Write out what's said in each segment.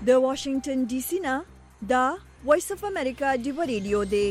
د واشنگټن ډي سي نه دا وایس اف امریکا ډیو ریډیو دی.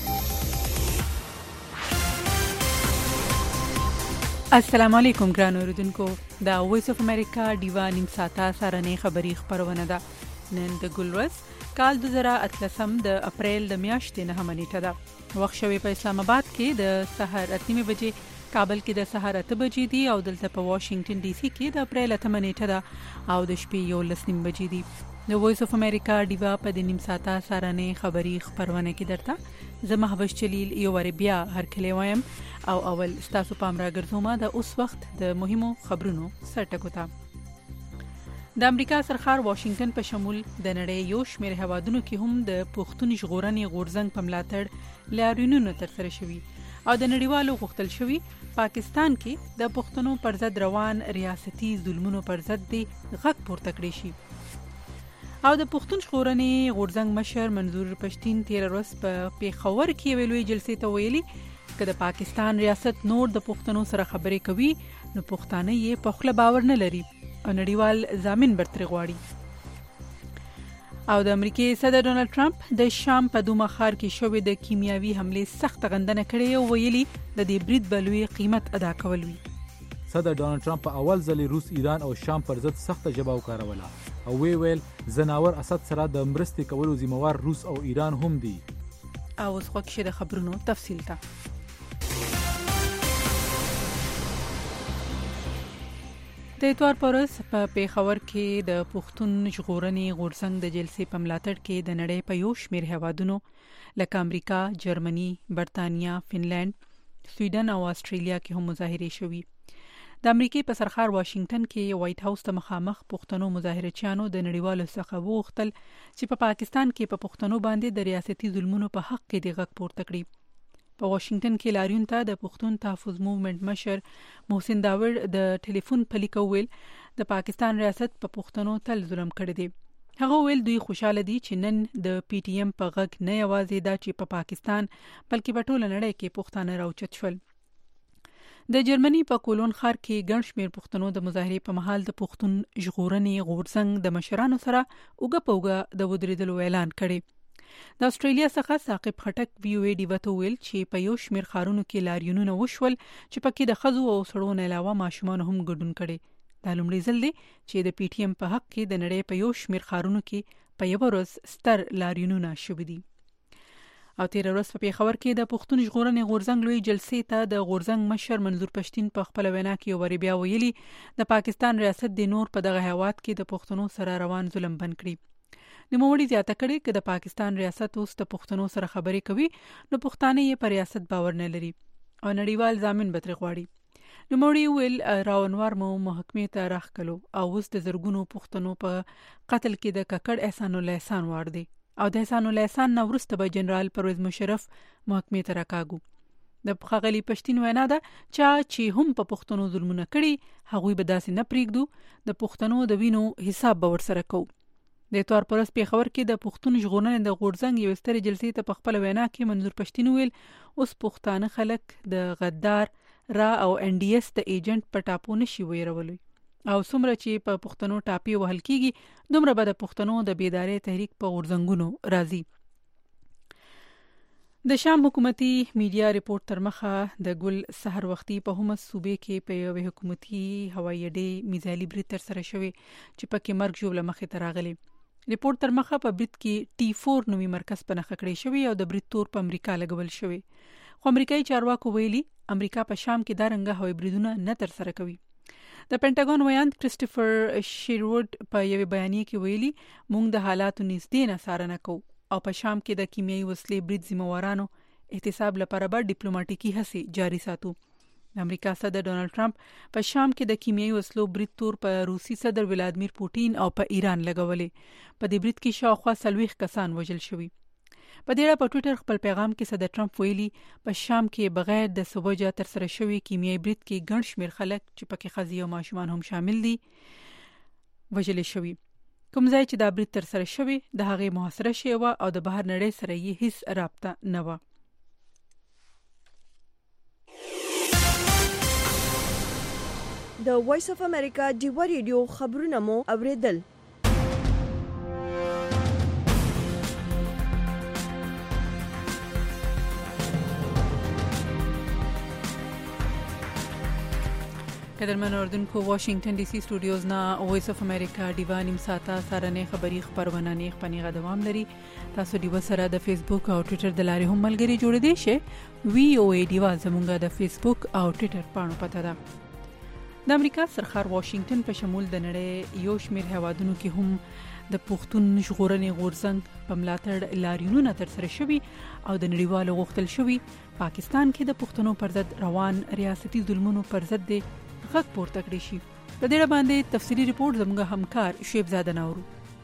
السلام علیکم ګران اوردونکو، دا وایس اف امریکا ډیوا نیم ساعته سارنې خبری خبرونه ده. نن د ګلورس کال 2013 د اپریل د میاشتې 9 نیټه ده. وخت شوی په اسلام آباد کې د سحر 8 بجې، کابل کې د سحر 8 بجې دي او دلته په واشنگټن ډي سي کې د اپریل 8 نیټه ده او د شپې 11 بجې دي. د وایس اف امریکا ډیوا په د نیم ساعته سارنې خبری خبرونه کې درته زه محبش جلیل یو ور بیا هر کله وایم او اول ستاسو پام راګرځوم د اوس وخت د مهمو خبرونو سرټکو ته. د امریکا سرخار واشنگټن په شمول د نړۍ یو شمېر هوادونو کې هم د پښتون ژغورنې غورځنګ په ملاتړ لاریونونه ترسره شوي او د نړیوالو غوښتل شوي پاکستان کې د پښتنو پر ضد روان ریاستي ظلمونو پر ضد دی غږ پورته کړی شي. او د پښتون ژغورنې غورځنګ مشر منظور پښتين 13 ورځ په پیښور کې ویلوي جلسې ته ویلي چې د پاکستان ریاست نور د پښتنو سره خبرې کوي نو پښتانه یې په خپل باور نه لري او نړیوال ضامن برتري غواړي. او د امریکای صدر ډونالد ټرمپ د شام په دوما ښار کې شوې د کیمیاوي حمله سخت غندنه کړې او ویلي د دې برید بلوي قیمت ادا کول وی. صدر ډونالد ټرمپ په اول ځل روس، ایران او شام پر ضد سخت جواب وکاروله او ویل زناور اسد سره د مرستې کولو ذمہوار روس او ایران هم دي. او اوس خوښ د خبرونو تفصیل ته. د اتوار پرس په پیښور کې د پښتون ژغورنې غورځنګ د جلسې په ملاتړ کې د نړۍ په یو شمېر هیوادونو لکه امریکا، جرمني، برتانیا، فنلند، سویډن او استرالیا کې هم مظاهرې شوې. د امریکای په سرخار واشنگټن کې وایټ هاوس ته مخامخ پښتنو مظاهرچیانو د نړیوالو څخه وغوښتل چې په پاکستان کې په پښتنو باندې د ریاستي ظلمونو په حق کې د غږ پورته کړي. په واشنگټن کې لاریون ته د پښتون تحفظ موومېنټ مشر محسن داور د ټلیفون په لیک ویل د پاکستان ریاست په پښتنو تل ظلم کړی دی. هغه ویل دوی خوشاله دي چې نن د پی ټی ایم په غږ نه یوازې دا چې په پاکستان بلکې په ټوله نړۍ کې پښتانه راوچت شول. د جرمني په کولون ښار کې ګڼ شمېر پښتنو د مظاهرې په مهال د پښتون ژغورنې غورځنګ د مشرانو سره اوږه په اوږه د ودرېدلو اعلان کړی. د استرالیا څخه ثاقب خټک وی او ډي وته ویل چې په یو شمېر ښارونو کې لاریونونه وشول چې پکې د ښځو او سړو نه علاوه ماشومان هم ګډون کړي. دا لومړی ځل دی چې د پی ټی ایم په حق کې د نړۍ په یو شمېر ښارونو کې په یو ورځ ستر لاریونونه شوي دي. او 13 ورځ په پیښور کې د پښتون ژغورنې غورځنګ لوی جلسې ته د غورځنګ مشر منظور پښتين په خپل وینا کې ور بیا ویلي د پاکستان ریاست د نور په دغه هیواد کې د پښتنو سره روان ظلم بند کړي. د موړي زیاته کړي چې د پاکستان ریاست اوس د پښتنو سره خبرې کوي نو پښتانه یې پر ریاست باور نه لري او نړیوال ضامن برتري غواړي. نو موړي ویل راونوار مو محکمې ته راخکلو او اوس د زرګونو پښتنو په قتل کې د ککړ احسان الله احسان وار دی او د احسان الله احسان نو وروسته به جنرال پرویز مشرف محکمې ته راکاږو. د خغلی پښتين وینا ده چې هم په پښتنو ظلمونه کړي هغوی به داسې نه پریږدو، د پښتنو د وینو حساب به ورسره کوو. د اتوار پرس پیښور کې د پښتون ژغورنې د غورځنګ یو ستر جلسې ته په خپل وینا کې منظور پښتين ویل اوس پښتانه خلک د غدار را او ان ډي اس د ایجنټ په ټاپو نشي ویرولوي او څومره چې په پښتنو ټاپي وهل کیږي دومره به د پښتنو د بیداری تحریک په غورځنګونو راځي. د شام حکومتي میډیا ریپورت تر مخه د ګل سحر وختي په همس صوبې کې په یو حکومتي هوایي اډې میزایلي برید تر سره شوی چې پکې مرګ ژوبله مخې ته راغلی. ریپورت تر مخه په برید کې ټي 4 نومي مرکز په نښه کړی شوی او د برید تور په امریکا لګول شوی. خو امریکایي چارواکو ویلي امریکا په شام کې دا رنګه هوایي بریدونه نه تر سره کوي. د پینټاګون ویاند کریسټوفر شیروډ په یو بیانیه کې ویلي موږ د حالاتو نږدې نه څارنه کوو او په شام کې د کیمیاوي وسلې برید ذمہوارانو احتساب لپاره به ډیپلوماټیکي هڅې جاري ساتو. امریکا صدر ډونالد ټرمپ په شام کې د کیمیاوي وسلو برید تور په روسي صدر ولادیمیر پوټین او په ایران لګولې. په دې برید کې شاوخوا 40 کسان وژل شوي. په دې اړه په ټوئیټر خپل پیغام کې صدر ټرمپ ویلي په شام کې بغیر د سوجا تر سره شوی کیمیاوي برید کې ګڼ شمېر خلک چې پکې ښځې او ماشومان هم شامل دي وژل شوي. کوم ځای چې دا برید تر سره شوی د هغې محاصره شوی و او د بهر نړۍ سره یې هیڅ رابطه نه و. د وایس اف امریکا ډیو ریډیو خبرونه مو اوریدل. قدرمن اردوونکو واشنگټن ډي سي سټوډیوز نه وایس اف امریکا دیوا نیم ساعته سارنې خبری خبرونه نه خپنیغه دوام لري. تاسو دیوا سره د فیسبوک او ټوئیټر د لارې هم ملګری جوړ دي شئ. وی او ای دیوا زمونږ د فیسبوک او ټوئیټر پاڼو پته ده. د امریکا سرخار واشنگټن په شمول د نړۍ یو شمېر هیوادونو کې هم د پښتون ژغورنې غورځنګ په ملاتړ لاریونونه ترسره شوي او د نړیوالو غوښتل شوي پاکستان کې د پښتنو پر ضد روان ریاستي ظلمونو پر ضد غږ پورته کړی شي. د دې باندې تفصیلی ریپورت زموږ همکار شیب زاده نورو.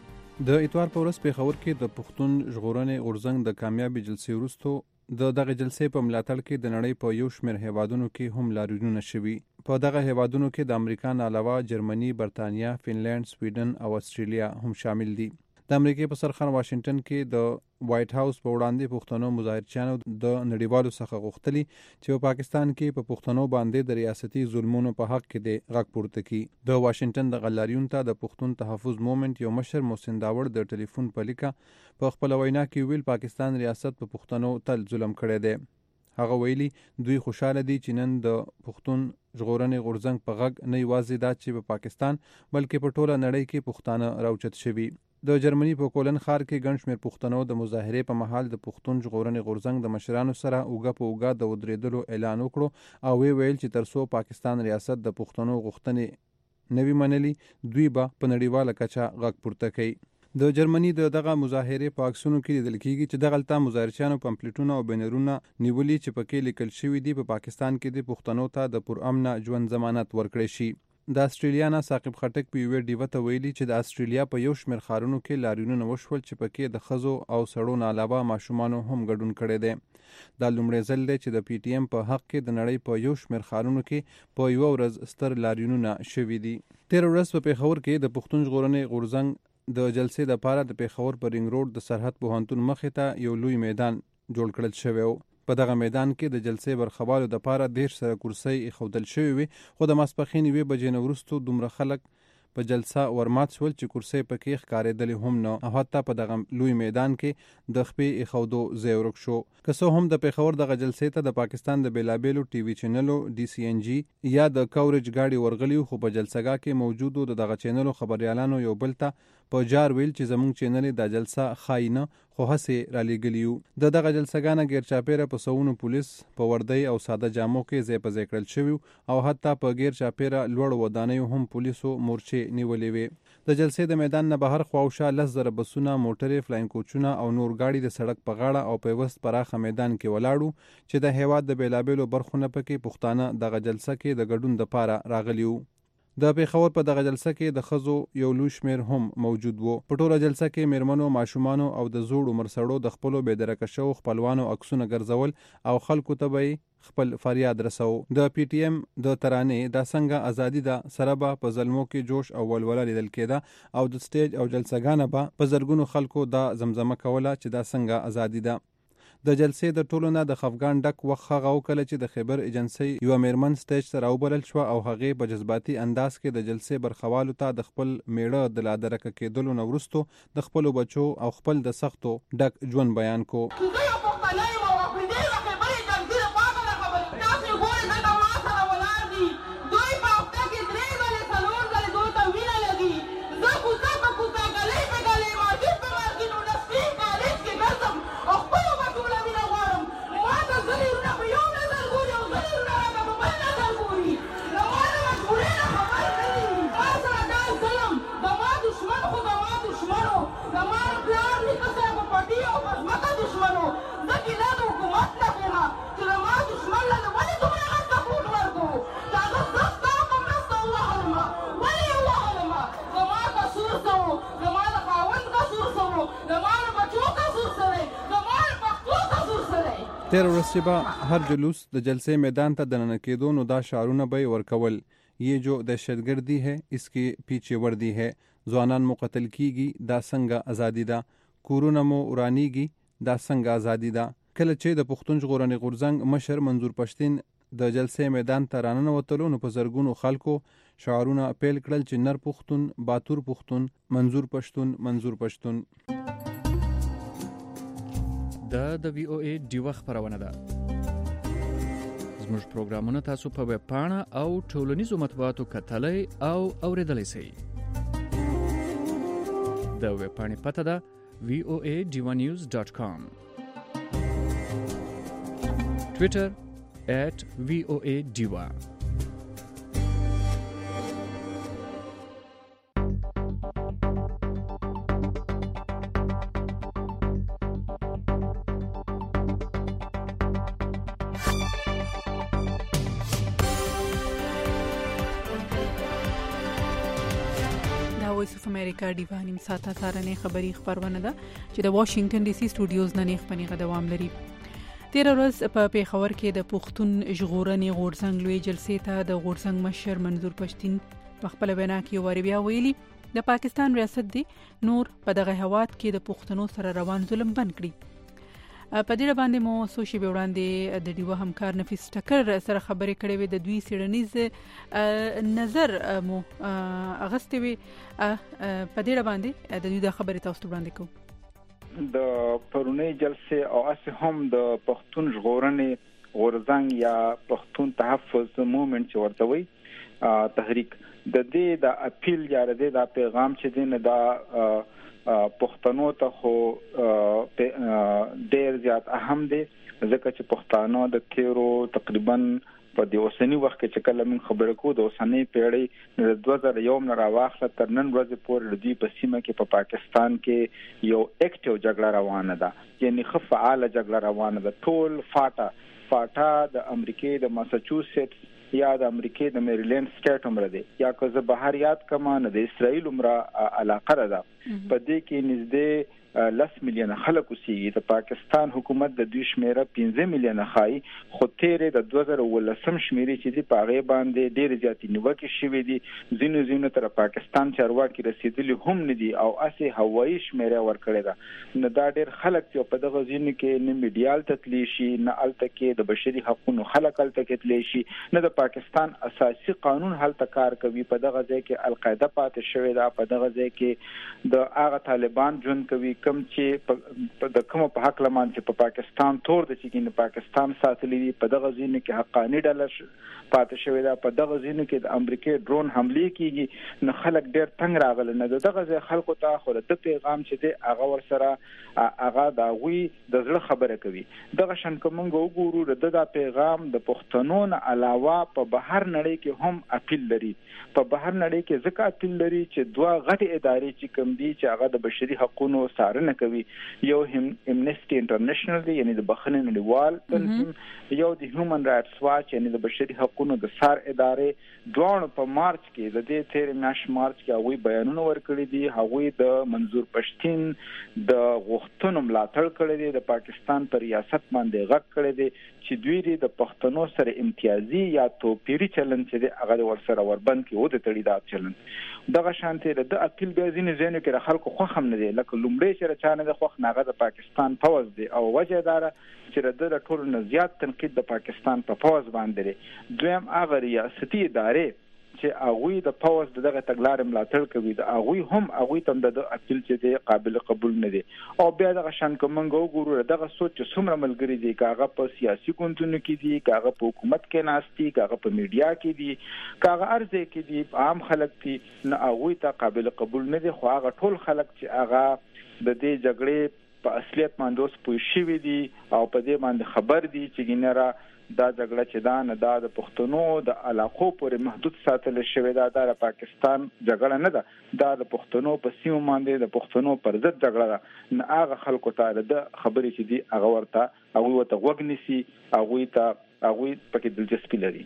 د اتوار په ورځ پیښور کې د پښتون ژغورنې غورځنګ د کامیابی جلسې وروسته دغه جلسې په ملاتړ کې د نړۍ په یو شمېر هیوادونو کې هم لاریونونه شوي. په دغه هیوادونو کې د امریکا نه علاوه جرمني، برتانیا، فنلند، سویډن او استرالیا هم شامل دي. د امریکای په سرخان واشنگټن کې د وایټ هاوس په وړاندې پښتنو مظاهرچیانو د نړیوالو څخه غوښتلي چې په پاکستان کې په پښتنو باندې د ریاستي ظلمونو په حق کې د غږ پورته کړي. د واشنگټن د غلاریون ته د پښتون تحفظ موومېنټ یو مشر محسن داوړ د ټلیفون په لیکه په خپل وینا کې ویل پاکستان ریاست په پښتنو تل ظلم کړی دی. هغه ویلي دوی خوشاله دي چې نن د پښتون ژغورنې غورځنګ په غږ نه یوازې دا چې په پاکستان بلکې په ټوله نړۍ کې پښتانه راوچت شوي. د جرمني په کولن ښار کې ګڼ شمېر پښتنو د مظاهرې په مهال د پښتون ژغورنې غورځنګ د مشرانو سره اوږه په اوږه د ودرېدلو اعلان وکړو او ویل چې تر څو پاکستان ریاست د پښتنو غوښتنې نوي منلي دوی به په نړیواله کچه غږ پورته کوي. د جرمني دغه مظاهرې په عکسونو کې لیدل کېږي چې دغلته مظاهرچیانو پمفلټونه او بینرونه نیولي چې پکې لیکل شوي دي په پاکستان کې د پښتنو ته د پرامنه ژوند ضمانت ورکړی شي. د استرالیا نه ثاقب خټک په یوې ډیوه ته ویلي چې د استرالیا په یو شمېر ښارونو کې لاریونونه وشول چې پکې د ښځو او سړو نه علاوه ماشومانو هم ګډون کړی دی. دا لومړی ځل دی چې د پی ټی ایم په حق کې د نړۍ په یو شمېر ښارونو کې په یوه ورځ ستر لاریونونه شوي دي. تېره ورځ په پیښور کې د پښتون ژغورنې غورځنګ د جلسې دپاره د پیښور په رینګ روډ د سرحد پوهنتون مخې ته یو لوی میدان جوړ کړل شوی و. په دغه میدان کې د جلسې برخوالو دپاره 10 سره کرسۍ ایښودل شوي وي، خو د ماسپښین 1 بجې نه وروسته دومره خلک په جلسه ورمات شول چې کرسۍ پکې ښکارېدلې هم نه او حتی په دغه لوی میدان کې د خپې ایښودو ځای ورک شو. که څه هم د پیښور دغه جلسې ته د پاکستان د بېلابېلو ټي وي چینلو ډي سی ان جي یا د کورج گاډي ورغلي خو په جلسهګاه کې موجودو دغه چینلو خبريالانو یو بل ته په جار ویل چې زموږ چینل د جلسه خاینه خو هسې رالیږلي یو. دغه جلسهګاه نه غیر چاپیره په سوونو پولیس په وردی او ساده جامو کې ځای په ځای کړل شوي او حتی په غیر چاپیره لوړ ودانیو هم پولیسو مورچې نیولې وې. د جلسې د میدان نه بهر خواوشا 10,000 بسونه، موټرې، فلاین کوچونه او نور گاډي د سړک په غاړه او پیوست پراخه میدان کې ولاړو چې د هیواد د بیلابېلو برخو نه پکې پښتانه دغه جلسه کې د ګډون دپاره راغلي وو. د پیښور په دغه جلسه کې د ښځو یو لوی شمېر هم موجود وو. په ټوله جلسه کې میرمنو، ماشومانو او د زوړ عمر سړو د خپلو بېدرکه شوو خپلوانو عکسونه ګرځول او خلکو ته به خپل فریاد رسو. د پی ټی ایم د ترانې دا څنګه ازادي ده سره به په زلمو کې جوش او ولوله لیدل کېده او د سټیج او جلسهګانه به په زرګونو خلکو دا زمزمه کوله چې دا څنګه ازادي ده. د جلسې د ټولو نه د خفګان ډک وخت هغه وکړه چې د خیبر ایجنسۍ یوه میرمن سټیج ته راوبلل شوه او هغې په جذباتي انداز کې د جلسې برخوالو ته د خپل میړه د لادرکه کېدلو نه وروسته د خپلو بچو او خپل د سختو ډک ژوند بیان کو. تیر ورځ چې به هر جلوس د جلسې میدان ته دننه کېدو نو دا شعارونه به ورکول، یہ جو دہشتگردی ہے اس کے پیچھے وردی ہے، ځوانان مو قتل کیږي دا څنګه ازادي ده، کورونه مو ورانیږي دا څنګه ازادي ده. کله چې د پښتون ژغورنې غورځنګ مشر منظور پښتین د جلسې میدان ته راننوتلو نو په زرګونو خلکو شعارونه پیل کړل چې نر پښتون، باتور پښتون، منظور پښتون، منظور پښتون. د وی او ای ډیوه خبرونه ده. زموږ پروګرامونه تاسو په ویب پاڼه او ټولنیزو مطبوعاتو کتلای او اوریدلای شئ. د ویب پاڼې پته ده voadivanews.com. Twitter @voadiva. وایس اف امریکا ډیوا نیم ساعته سارنې خبری خبرونه ده چې د واشنگټن ډي سي سټوډیوز نه نیخ پنیغه دوام لري. تیر ورځ په پیښور کې د پښتون ژغورنې غورځنګ لوی جلسې ته د غورځنګ مشر منظور پښتين په خپل وینا کې واربیا ویلي د پاکستان ریاست دی نور په دغه هواد کې د پښتنو سره روان ظلم بند کړي. په دې باندې مو سوشي وړاندې د ډیوا همکار نفیس ټکر سره خبرې کړې وې د دوی سیړنیز نظر مو اغستې وي. په دې باندې د دوی د خبرې تاسو وړاندې کوم. د پرونی جلسه او اس هم د پښتون ژغورنې غورځنګ یا پښتون تحفظ موومېنټ چې ورته وي تحریک د دې د اپیل یا د پیغام چې دین د پښتنو ته خو ډېر زیات اهم دي ځکه چې پښتانه د تیرو تقریبا په د اوسنی وخت کې چې کله من خبرې کوو د اوسنی پیړۍ د 2001 نه راواخله تر نن ورځې پورې د دې په سیمه کې په پاکستان کې یو اکټیو جګړه روانه ده، یعنی خو فعاله جګړه روانه ده. ټول فاټا د امریکای د ماساچوسټس یا د امریکای د میریلند سټیټ عمر دی یا که زه بهر یاد کما نه د اسرائیل عمر علاقه ده. په دې کې نږدې 10 میلیون خلک اوسېږي. د پاکستان حکومت د دوی شمیره 15 میلیون خای خو تیرې د 2018 شمیرې چې دی په هغه باندې ډېر زیاتې نیوکې شوې دي. ځینو تر پاکستان چارواکي رسیدلی هم نه دي او اسې هوایي شمیره ورکړې ده. نه دا ډېر خلک چې په دغه ځینو کې نه میډیال تتلی شي نه الته کې د بشري حقوقو خلک الته کې تلی شي نه د پاکستان اساسي قانون هلته کار کوي. په دغه ځای کې القاعده پاتې شوې ده. په دغه ځای کې د هغه طالبان ژوند کوي کوم چې د کوم په حق لمان چې په پاکستان تور د چې کې پاکستان ساتلې دي. په دغه ځینو کې حقاني ډله پاتې شوې ده. په دغه ځینو کې د امریکای ډرون حمله کیږي. نه خلک ډېر تنگ راغله نه دغه ځای خلکو ته خو د پیغام چې دی هغه ورسره هغه دا وی د زړه خبره کوي. دغه شان کومنګ وګورو د پیغام د پښتنو نه علاوه په بهر نړۍ کې هم اپیل لري. په بهر نړۍ کې ځکه اپیل لري چې دوه غټي ادارې چې کوم دي چې هغه د بشري حقوقو څارنه کوي. یو امنیسټي انټرنیشنل دی یعنی د بخښنې نړیوال تنظیم، یو د هیومن رائټس واچ یعنی د بشري حقوقو د څار ادارې. دوه په مارچ کې د دې تیر میاشت مارچ کې هغوی بیانونه ورکړي دي. هغوی د منظور پښتين د غوښتنو ملاتړ کړی دی. د پاکستان پر ریاست باندې غږ کړی دی چې دوی د پښتنو سره امتیازي یا توپیری چلند چې هغه ورسره وربند کې و د تړي دا چلند. دغه شانته د اپیل بیا ځینې ځینو کې خلکو خو هم نه دی لکه لومړی چې رچانه د خوښ ناغه د پاکستان فوج دی او وجه دار چې د ټولو نه زیات تنقید د پاکستان په فوج باندې دی. دویم هغه ریاستي ادارې چې هغه د فوج دغه تګلارې ملاتړ کوي د هغه تم د اپیل چې دی قابل قبول نه دی. او بیا دغه شان کومنګ وګورو دغه سوچ چې څومره ملګری دي کاغه په سیاسي ګوندونو کې دي کاغه په حکومت کې ناشتي کاغه په میډیا کې دي کاغه ارزه کې دي عام خلک دي نه هغه ته قابل قبول نه دي. خو هغه ټول خلک چې هغه د دې جګړې په اصلیت باندې اوس پوه شوي دي او په دې باندې خبر دي چې ګینره دا جګړه چې دا نه دا د پښتنو د علاقو پورې محدود ساتل شوی دا د پاکستان جګړه نه ده. دا د پښتنو په سیمه باندې د پښتنو پر ضد جګړه ده. نه هغه خلکو ته د خبرې چې دی هغه ورته وګنيسي هغه پکې دلچسپي لري.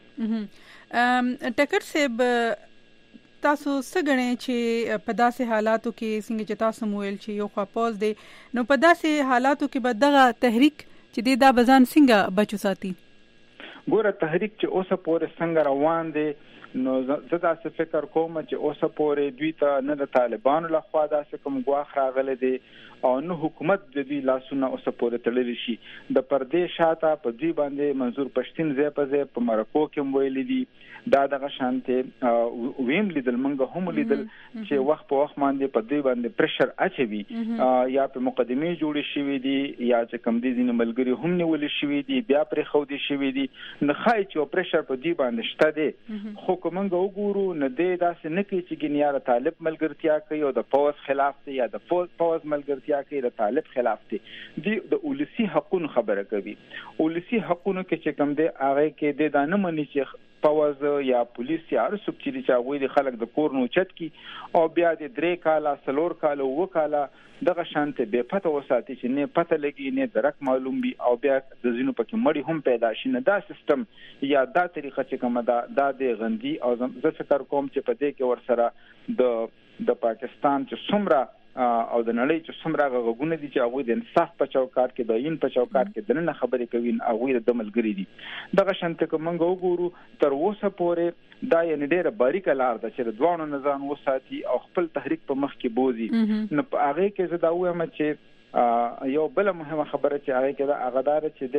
ټکر صاحب تاسو څنګه چې په داسې حالاتو کې څنګه چې تاسو مویل چې یو خپل دی نو په داسې حالاتو کې به دغه تحریک چې دا بزان څنګه بچو ساتي؟ ګوره تحریک چې اوسه پورې څنګه روان دی نو زه دا فکر کوم چې اوسه پورې دوی ته نه د طالبانو لخوا داسې کوم ګواښ راغلی دی او نه حکومت د دوی لاسونه اوسه پورې تړلی شي. د پردې شاته په دوی باندې منظور پښتين ځای په ځای په مرکو کې ویلي دي دا دغه شانته ویم لیدل منګه هم لیدل چې وخت په وخت باندې په دوی باندې پرشر اچوي یا په مقدمه جوړې شوې دي یا چې کم دي ځینې ملګری هم نیول شوې دي بیا پرې خو دي شوې دي نه خای چې پرشر په دوی باندې شته دي خو کومنګ وګورو نه دی داسې نه کوي چې ګنیار طالب ملګرتیا کوي او د پوز خلاف دی یا د پوز ملګرتیا کوي د طالب خلاف دی د ولسی حقوقو خبره کوي. ولسی حقوقو کې چې کم دی هغه کې د دانه منی چې پوز یا پولیس یا ارسوب چې هغه د خلک د کور نو چت کی او بیا د 3 کاله 4 کاله وکاله دغه شانته به پته وساتي چې نه پته لګي نه درک معلوم وي او بیا د زینو پکې مړی هم پیدا شي نه دا سیستم یا دا طریقه چې کومه دا د غندي او زه فکر کوم چې په دې کې ورسره د پاکستان چې څومره او د نړۍ چې څومره غوونه دي چې هغه د انصاف په چوکاټ کې د عین په چوکاټ کې دنه خبرې کوي هغه د ملګری دي دغه شانته کومنګ وګورو تر اوسه پورې دا یې ډېر باریک لار ده چې د دوانو نظام وساتي او خپل تحریک په مخ کې بوزي نو په هغه کې زه دا وایم چې یو بل مهمه خبره چې هغه کې دا هغه چې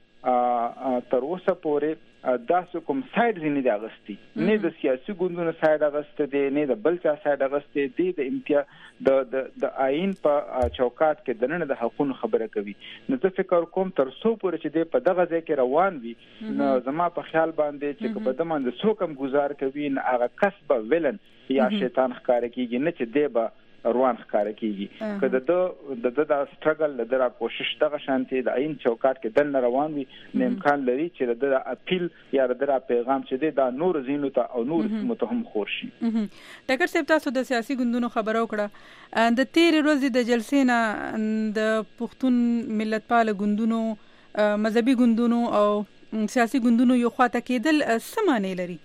د تر اوسه پورې داسې کوم ساید نه دی اغستی نه د سیاسي ګوندونو ساید اغسته دی نه د بل چا ساید اغسته دی د امتیاز د آئین په چوکاټ کې دنه د حقوقو خبره کوي. نو زه فکر کوم تر څو پورې چې د په دغه ځای کې روان وي نو زما په خیال باندې چې په دمن د څوکم گزار کوي نه هغه کسب ولن یا شیطان ښکار کیږي نه چې دی به روان ښکار کیږي کله د سټرګل د کوشش دغه شانتي د عین چوکاټ کې دن روان وي نه امکان لري چې د اپیل یا د پیغام چې د نور زینو ته او نور متهم خور شي. ډاکټر صاحب تاسو د سیاسي ګوندونو خبرو کړه د تیر ورځې د جلسې نه د پښتون ملتپال ګوندونو مذهبي ګوندونو او سیاسي ګوندونو یو خواته کېدل څه معنی لري؟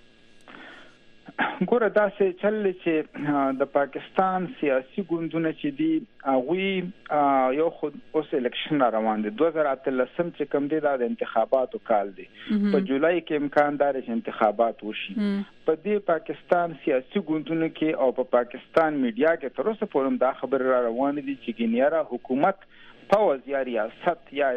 ګوره داسې چل چې د پاکستان سیاسي ګوندونه چې دي هغه یو خود اوس الیکشن روان دي 2013 چې کوم دي د انتخاباتو کال دي په جولای کې امکان دار چې انتخابات وشي په دې پاکستان سیاسي ګوندونو کې او په پاکستان میډیا کې تر اوسه پورې دا خبر را روان دي چې ګنیاره حکومت پاوز یا ریاست یا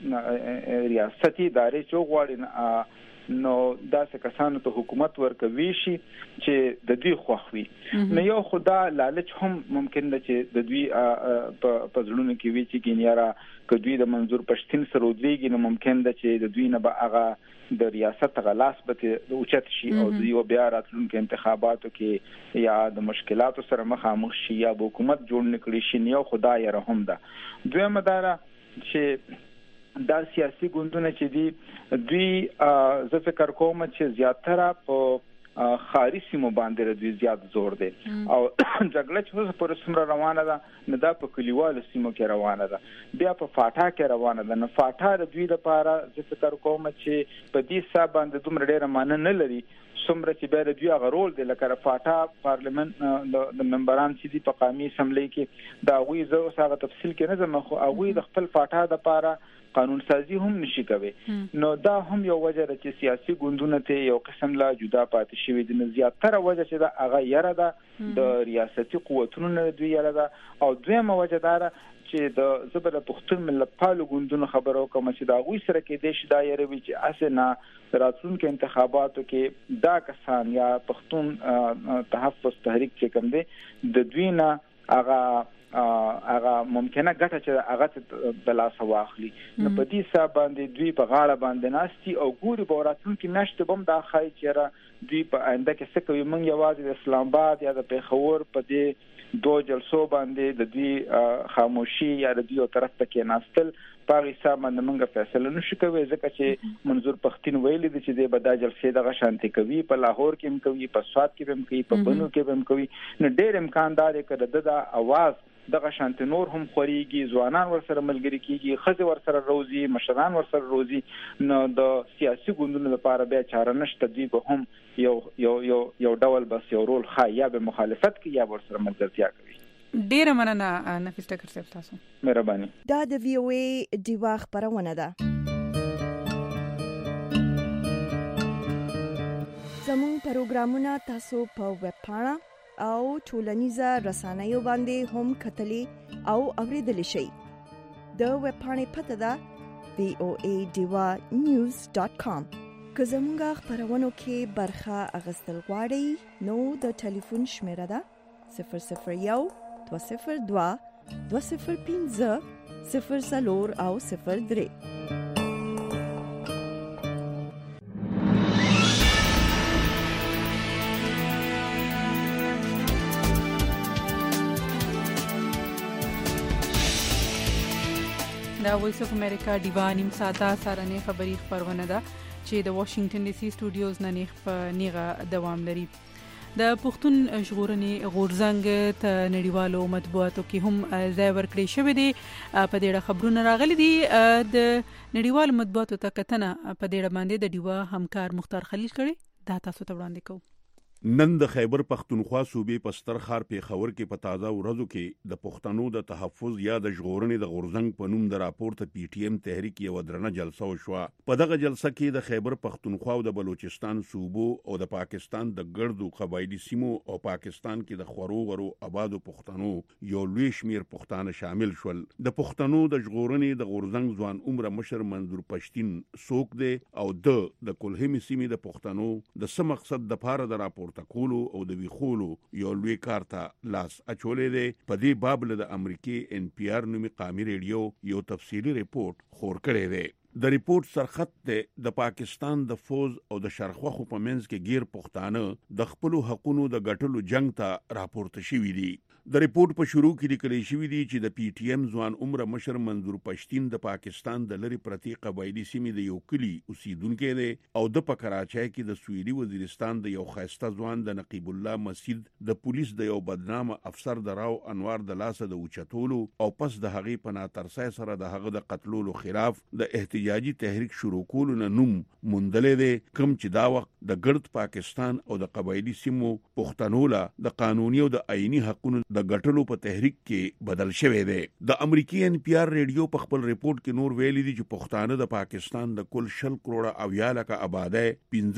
ریاستي ادارې چې غواړي نو داسې کسانو ته حکومت ورکوي شي چې د دوی خوښوي نو یو خدا لالچ هم ممکن ده چې د دوی په ځړونو کې وی چې ګنیاره که دوی د منظور پښتين سره ودرېږي نو ممکن ده چې د دوی نه به هغه د ریاست غلاس به اوچت شي او دوی بیا راتلونکو انتخاباتو کې یا د مشکلاتو سره مخامخ شي یا به حکومت جوړ نکړي شي یو خدا یې رحم ده. دویمه داره چې دا سیاسي ګوندونه چې دي دوی زه فکر کوم چې زیاتره په خاري سیمو باندې دوی زیات زور دي او جګړه چې په سمره روانه ده نه دا په کلیوالو سیمو کې روانه ده بیا په فاټا کې روانه ده نه فاټا د دوی لپاره زه فکر کوم چې په دې حساب باندې دومره ډیره معنی نه لري څومره چې به د دوی غرول د لکه فاټا پارلیمنت د ممبران چې دي په قومي اسمبلی کې دا وی زه اوس هغه تفصیل کې نه زما خو هغه د خپل فاټا د لپاره قانون سازي هم نشي کوي نو دا هم یو وجه ده چې سیاسي ګوندونه ته یو قسم لا جدا پاتې شوی دي نه زیاتره وجه چې دا هغه یره ده د ریاستي قوتونو نه دوی یره ده او دویمه وجه ده چې د زبر پښتون ملتپال ګوندونو خبرو کوم چې دا غوي سره کې د شدا یره وی چې اسنه راتلونکو انتخاباتو کې دا کسان یا پښتون تحفظ تحریک چې کوم دي د دوی نه هغه ممکنه ګټه چې هغه د لاس واخلي نو په دې حساب باندې دوی په غاړه باندې ناشتي او ګوري بوراتون کې نشته بم دا خای چې دوی په آینده کې څه کوي مونږ یوازې د اسلام آباد یا د پیښور په دې دوه جلسو باندې د دوی خاموشي یا د دوی طرف ته کې ناستل په حساب باندې موږ فیصله نشو کوي ځکه چې منظور پښتين ویلي دي چې د بدا جلسې دغه شانتي کوي په لاهور کې هم کوي په سواد کې هم کوي په بنو کې هم کوي نو ډېر امکان دار کړه د اواز دغه شانت نور هم خوريږي ځوانان ورسره ملګری کیږي خزه ورسره روزي مشران ورسره روزي نو د سیاسي ګوندونو لپاره بیا چاره نشته دی به هم یو ډول بس یو رول خایا به مخالفت کوي یا ورسره ملګرتیا کوي. ډیره مننه نفیس ټکر صاحب تاسو مهرباني. دا د وی او ای دیوا خبرونه ده. زموږ پروګرامونه تاسو په ویب پاڼه او ټولنیزه رسنیو باندې هم کتلی او اوریدلی شئ. د ویب پاڼې پته ده voadivanews.com. که زموږ خبرونو کې برخه اخیستل غواړئ نو د ټلیفون شمیره ده 001 202 205 04 او 03. دا وایس اف امریکا ډیوا نیم ساده سارنې خبری خبرونه ده چې د واشنگټن ډي سي سټوډیوز نه نیغه دوام لري. د پښتون ژغورنې غورځنګ ته نړیوالو مطبوعاتو کې هم ځای ورکړی شوی دی. په دې اړه خبرونه راغلي دي. د نړیوالو مطبوعاتو ته کتنه په دې اړه باندې د ډیوا همکار مختار خلیل کړي. دا تاسو ته وړاندې کوم. نن د خیبر پختونخوا صوبې په ستر ښار پیښور کې په تازه ورځو کې د پښتنو د تحفظ یا د ژغورنې د غورځنګ په نوم د راپور ته پی ټی ایم تحریک یو درنه جلسه وشوه. په دغه جلسه کې د خیبر پختونخوا او د بلوچستان صوبو او د پاکستان د ګردو قبایلی سیمو او پاکستان کې د خورو غرو آبادو پښتنو یو لوی شمیر پښتانه شامل شول. د پښتنو د ژغورنې د غورځنګ ځوان عمر مشر منظور پښتين څوک دی او د کلهم سیمې د پښتنو د سم مقصد د پاره د راپور تکولو او د ویخولو یو لوی کار ته لاس اچولې دی. په دې باب له د امریکای NPR نومي قامي ریډیو یو تفصیلی ریپورت خور کړی دی. د ریپورت سرخط دی د پاکستان د فوج او د شرخوخو په منځ کې غیر پښتانه د خپل حقونو د ګټلو جنگ ته راپورته شوی دی. د ریپورت په شروع کې لیکل شوی دی چې د پی ټی ایم ځوان عمر مشر منظور پښتين د پاکستان د لری پرتی قبایلی سیمې د یو کلی اوسیدونکو دی او د کراچۍ کې د سویلي وزیرستان د یو خاصه ځوان د نقیب الله مسجد د پولیس د یو بدنامه افسر دراو انوار د لاسه د اوچتولو او پس د هغې په ناترسۍ سره د هغه د قتلولو خلاف د احتجاجي تحریک شروع کولو نه نوم موندلې دی، کوم چې دا وخت د ګرد پاکستان او د قبایلی سیمو پښتنو له د قانوني او د آئینی حقوقو د ګټلو په تحریک کې بدل شوی دی. د امریکای NPR ریډیو په خپل ریپورت کې نور ویلي دي چې پښتانه د پاکستان د کل 10 کروڑه او یا لکه آبادی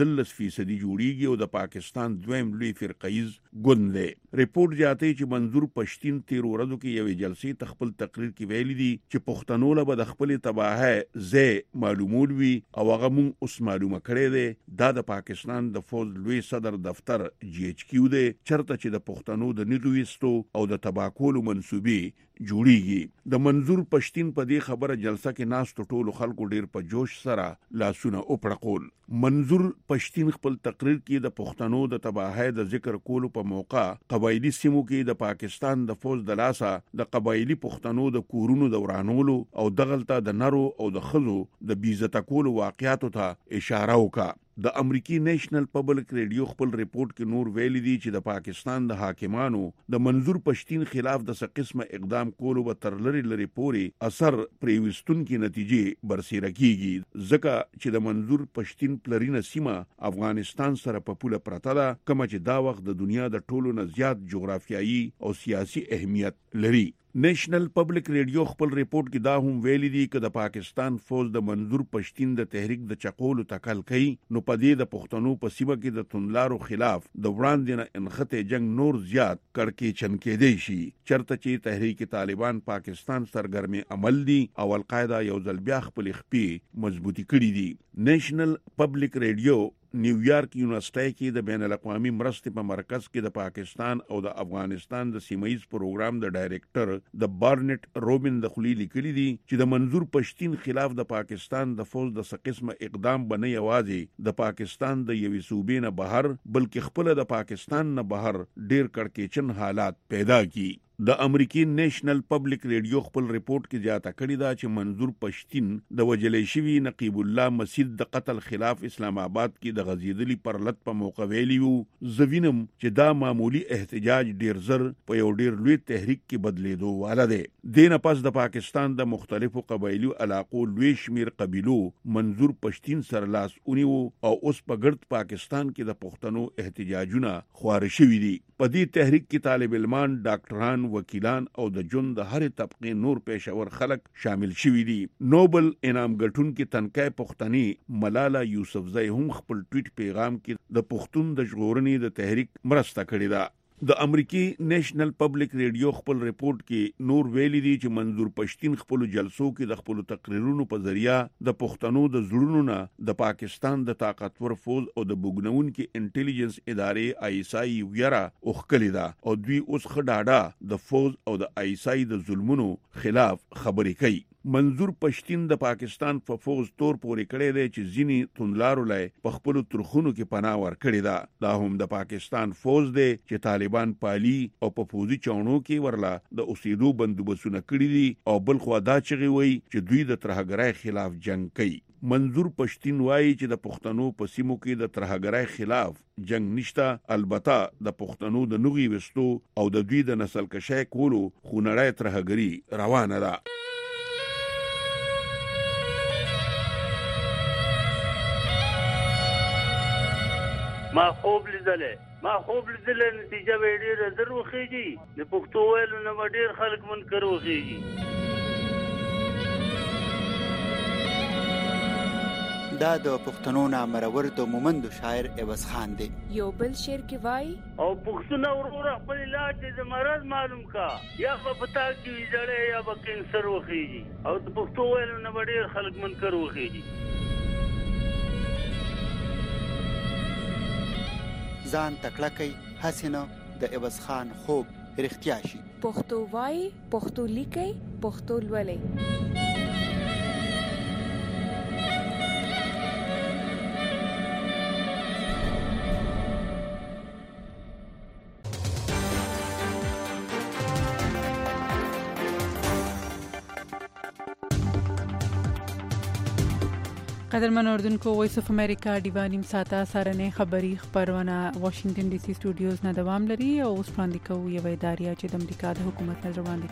15% جوړیږي او د پاکستان دویم لوی فرقیز ګوند دی. ریپورت جاته چې منظور پښتين 13 ورځو کې یو جلسې تخپل تقریر کې ویلي دي چې پښتنو له د خپل تباہه زه معلومول وی او هغه مون اوس معلومه کړي دي. دا د پاکستان د فوج لوی صدر دفتر GHQ دی چرته چې د پښتنو د نیټويستو او د تباکولو منسوبي جوړیږي. د منظور پښتين په دې خبره جلسه کې ناس ټولو خلکو ډیر په جوش سره لاسونه اوپړقول. منظور پښتين خپل تقریر کې د پښتنو د تباہی د ذکر کولو په موقع قبایلی سیمو کې د پاکستان د فوج د لاسه د قبایلی پښتنو د کورونو د ورانولو او دغلطه د نرو او د خزو د بیزت کولو واقعاتو ته اشاره وکړه. د امریکای نېشنل پبلک ریډیو خپل ریپورت کې نور ویلي دي چې د پاکستان د حاکمانو د منظور پښتين خلاف د څه قسمه اقدام کولو به تر لري پوري اثر پریوستون کې نتیجې برسېره کیږي، ځکه چې د منظور پښتين پلرینه سیمه افغانستان سره په پوله پرته ده، کوم چې دا وخت د دنیا د ټولو نه زیات جغرافیایي او سیاسي اهمیت لري. نېشنل پبلک ریډیو خپل ریپورت کې دا هم ویلي دي چې د پاکستان فوج د منظور پښتين د تحریک د چقولو تکل کوي نو په دې د پښتنو په سیمه کې د توندلارو خلاف د وړاندې نه انخته جنگ نور زیات کړکې چنکېدې شي، چرته چې تحریک طالبان پاکستان سرګرمي عمل دي او القاعده یو ځل بیا خپل خپې مضبوطی کړې دي. نېشنل پبلک ریډیو نیویارک یونیورسيټي کې د بین الاقوامي مرستې په مرکز کې د پاکستان او د افغانستان د سیمایي پروګرام د ډایریکټر د بارنټ روبن د خلی لیکلي دي چې د منظور پښتين خلاف د پاکستان د فوج د څه قسمه اقدام بنه یوازې د پاکستان د یوې صوبې نه بهر بلکې خپل د پاکستان نه بهر ډیر کړکېچن حالات پیدا کی. د امریکای نېشنل پبلک ریډیو خپل ریپورت کې زیاته کړی دا چې منظور پښتين د وجلې شوی نقیب الله مسجد د قتل خلاف اسلام آباد کې د غزیدلی پرلط په موقع ویلی وو. زوینم چې دا معمولی احتجاج ډیر زر په یو ډیر لوی تحریک کې بدلیدو واله دی. دینه پس د پاکستان د مختلفو قبایلی علاقو لوی شمیر قبیلو منظور پښتين سره لاس اونیو او اوس په ګرد پاکستان کې د پښتنو احتجاجونه خوار شوی دي. په دې تحریک کې طالب علمان، ډاکټران، وکیلان او د جون د هر طبقه نور پېښور خلک شامل شوي دي. نوبل انعام ګټونکي تنکای پښتني ملاله یوسفزۍ هم خپل ټویټ پیغام کې د پښتون د ژغورنې د تحریک مرسته کړې ده. د امریکای نېشنل پبلک ریډیو خپل ریپورت کې نور ویلي دي چې منظور پښتين خپل جلسو کې د خپل تقریرونو په ذریعہ د پښتنو د زړونو نه د پاکستان د طاقتور فوج او د بوګنون کې انټيليجنس ادارې آیسای ویرا اوخکلی ده او دوی اوس خډاډه د فوج او د آیسای د ظلمونو خلاف خبرې کوي. منظور پښتين د پاکستان په فوج تور پورې کړی دی چې ځینی توندلارو لای په خپل ترخونو کې پناه ورکړی ده. دا هم د پاکستان فوج دی چې طالبان پالي او په فوجي چاونو کې ورلا د اوسېدو بندوبستونه کړی دي او بل خو دا چغي وي چې دوی د ترهګرای خلاف جنگ کوي. منظور پښتين وایي چې د پښتنو په سیمو کې د ترهګرای خلاف جنگ نشته، البته د پښتنو د نوغي وستو او د دوی د نسل کشای کولو خونړای ترهګری روانه ده. ما خوب لیدلې نتیجه به ډېره در وخیږي. د پښتو ویلو نه به ډېر خلک منکر وخیږي. دا د پښتنو نامرور د مومندو شاعر عوض خان دی. یو بل شعر کې وای او پښتون ورور خپل علاج د مرض معلوم کا یا په پتا کې جړې یا په کینسر وخیږي او د پښتو ویلو نه به ډېر خلک منکر وخیږي. ځان تکړه کوي حسینه د عوض خان خوب رښتیا شي. پښتو وای، پښتو لیکي، پښتو لولي. قدرمن اردوونکو وایس اف امریکا دیوانیم ساته سارنه خبری خبرونه واشنگټن ډي سي سټوډیوز نه دوام لري او اوس وړاندې کوو یو ادارې چې د امریکا د حکومت نظر وړاندې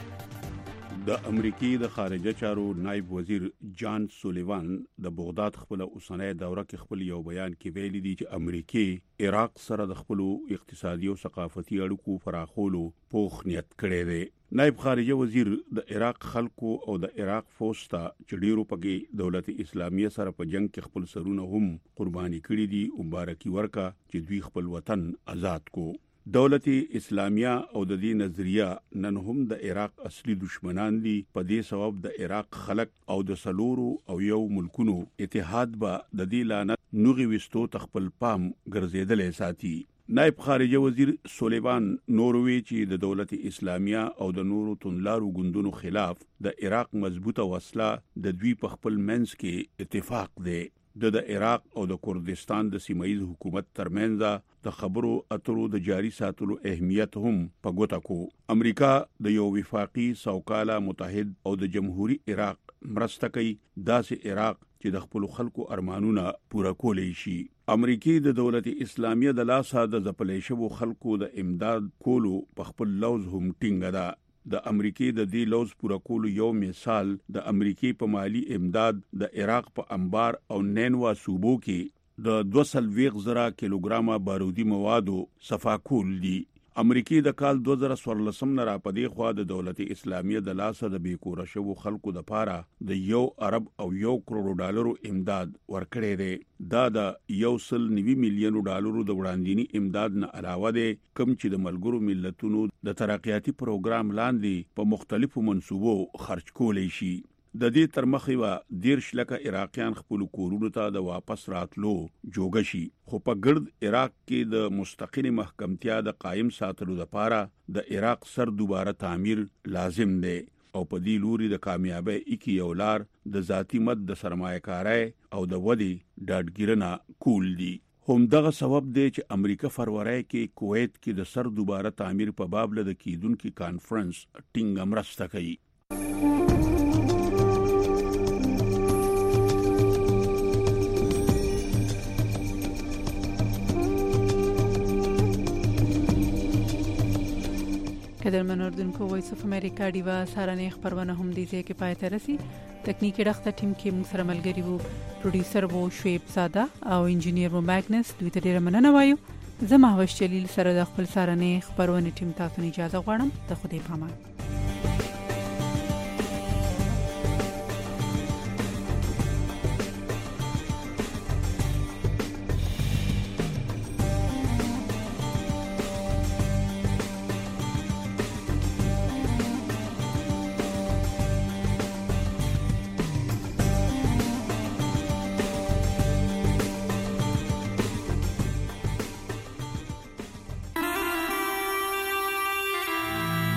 کوي. د امریکای د خارجه چارو نائب وزیر جان سولیوان د بغداد خپل اوسنۍ دوره کې خپل یو بیان کې ویلي دی چې امریکای عراق سره د خپل اقتصادي او ثقافتي اړیکو پراخولو پوخ نیت کړی دی. نائب خارجه وزیر د عراق خلکو او د عراق فوج ته چې ډیرو پکې دولت اسلامیه سره په جنگ کې خپل سرونه هم قرباني کړي دي او مبارکي ورکا چې دوی خپل وطن آزاد کو. دولت اسلامیه او د دې نظریه نن هم د عراق اصلي دشمنان دي. په دې سبب د عراق خلک او د سلورو او یو ملکونو اتحاد به د دې لعنت نوغي وستو تخپل پام ګرځیدلې ساتي. نائب خارجه وزیر سولیوان نوروي چې د دولت اسلامیه او د نورو توندلارو ګوندونو خلاف د عراق مضبوطه وسله د دوی په خپل منځ کې اتفاق دی. د عراق او د کردستان د سیمایي حکومت ترمنځ د خبرو اترو د جاری ساتلو اهمیت هم په ګوته کو. امریکا د یو وفاقي سوکاله متحد او د جمهوریت عراق مرسته کوي، داسې عراق چې د خپل خلکو ارمانونه پوره کولای شي. امریکای د دولت اسلامیه د لاسه د ځپلې شوو خلکو د امداد کولو په خپل لوز هم ټینګه ده. د امریکای د دې لوز پوره کولو یو مثال د امریکای په مالی امداد د عراق په انبار او نینوا صوبو کې د 200,000 کیلوګرامه بارودي موادو صفا کول دي. امریکای د کال 2014 نه را پدې خوا د دولت اسلامیه د لاسه د بیکوره شوو خلکو د پاره د $1 ارب او $1 کروڑ امداد ورکړی دی. دا د $190 مليون د وړاندینی امداد نه علاوه دی کوم چې د ملګرو ملتونو د ترقیاتي پروګرام لاندې په مختلفو منصوبو خرج کولای شي. د دې تر مخې و 10 لکه عراقیان خپل کورونو ته د واپس راتلو جوګه شي، خو په ګرد عراق کې د مستقل محکمتیا د قائم ساتلو لپاره د عراق سر دوباره تعمیر لازم دی او په دې لوري د کامیابی اکی یو لار د ذاتی مد د سرمایه‌کارۍ او د ودی ډاډګیرنه کول دي. هم دغه سبب دی چې امریکا فروری کې کویت کې د سر دوباره تعمیر په باب له کیدونکو کانفرنس ټینګ مرسته کوي. قدرمن اردوونکو وایس اف امریکا دیوا سارنه خبرونه هم دي چې پاتې راسي. تکنیکی ډخته ټیم کې موږ سره ملګری وو، پروډوسر وو شعیب زاده او انجینیر وو ماګنس. دوی ته ډیره مننه وایو. زما هوش جلیل سره د خپل سارنې خبرونه ټیم تاسو نه اجازه غواړم ته خو دې پامان.